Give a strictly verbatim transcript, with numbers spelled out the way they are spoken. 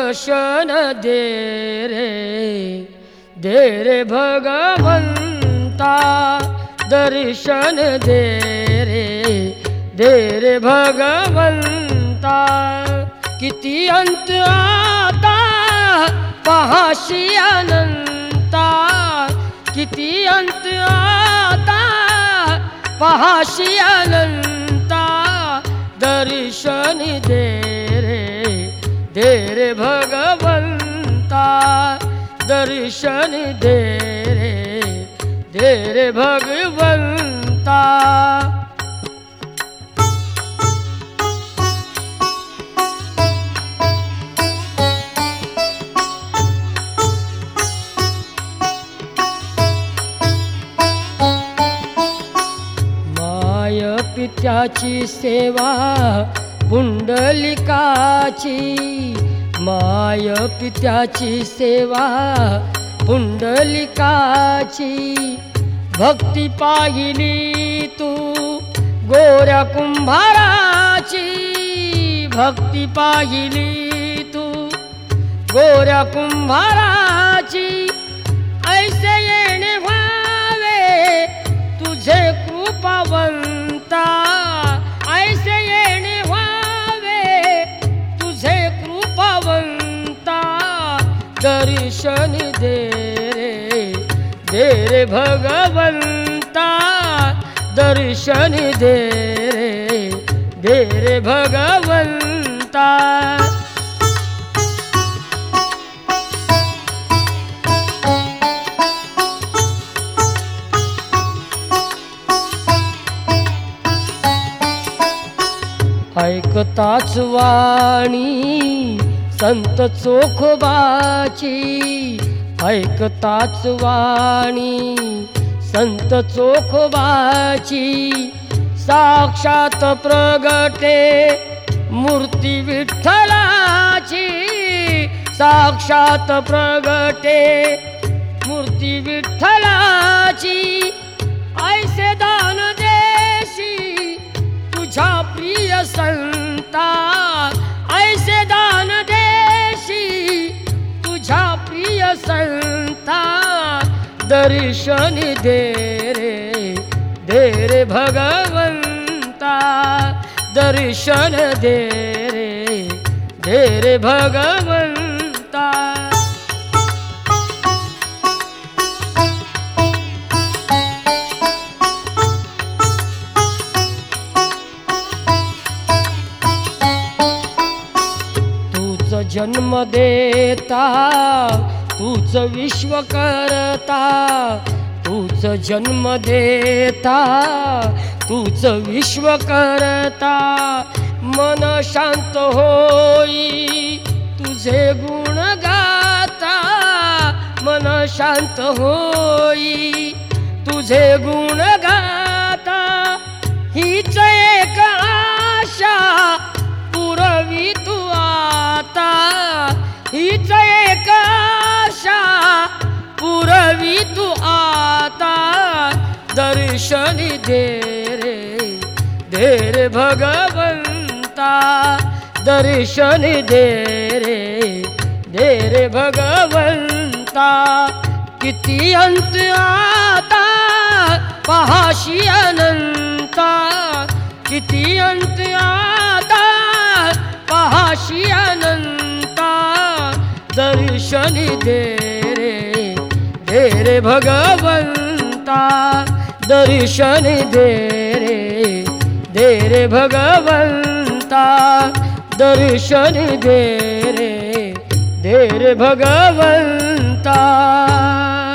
दर्शन दे रे दे रे भगवंता, दर्शन दे रे दे रे भगवंता। किती अंत आता पहाशी अनंता, किती अंत आता पहाशी अनंता। दर्शन दे रे दे रे भगवंता, दर्शन दे रे दे रे भगवंता। पित्याची सेवा पुंडलिकाची, माय पित्याची सेवा पुंडलिकाची। भक्ती पाहिली तू गोऱ्या कुंभाराची, भक्ती पाहिली तू गोऱ्या कुंभाराची। ऐसे येणे व्हावे तुझे कृपावंता, ऐसे येणे व्हावे तुझे कृपावंता। दर्शन दे रे दे रे भगवंता, दर्शन दे रे दे रे भगवंता। ऐकताच वाणी संत चोखोबाची, ऐकताच वाणी संत चोखोबाची। साक्षात प्रगटे मूर्ती विठ्ठलाची, साक्षात प्रगटे मूर्ती विठ्ठलाची। ऐसे दान देशी तुझ्या प्रिय संता, ऐसे दान देशी तुझ्या प्रिय संता। दर्शन दे रे दे रे भगवंता, दर्शन दे रे दे रे भगवंता। जन्म देता तूच विश्व करता, तूच जन्म देता तूच विश्व करता। मन शांत होई तुझे गुण गाता, मन शांत होई तुझे गुण गाता। हीच एक आशा पुरवी तू आता, हीच एक आशा पुरवी तू आता। दर्शन दे रे दे रे भगवंता, दर्शन दे रे दे रे भगवंता। किती अंत आता पहाशी अनंता, किती अंत आता पहाशी अनंता। दर्शन दे रे दे रे भगवंता, दर्शन दे रे दे रे भगवंता, दर्शन दे रे दे रे भगवंता।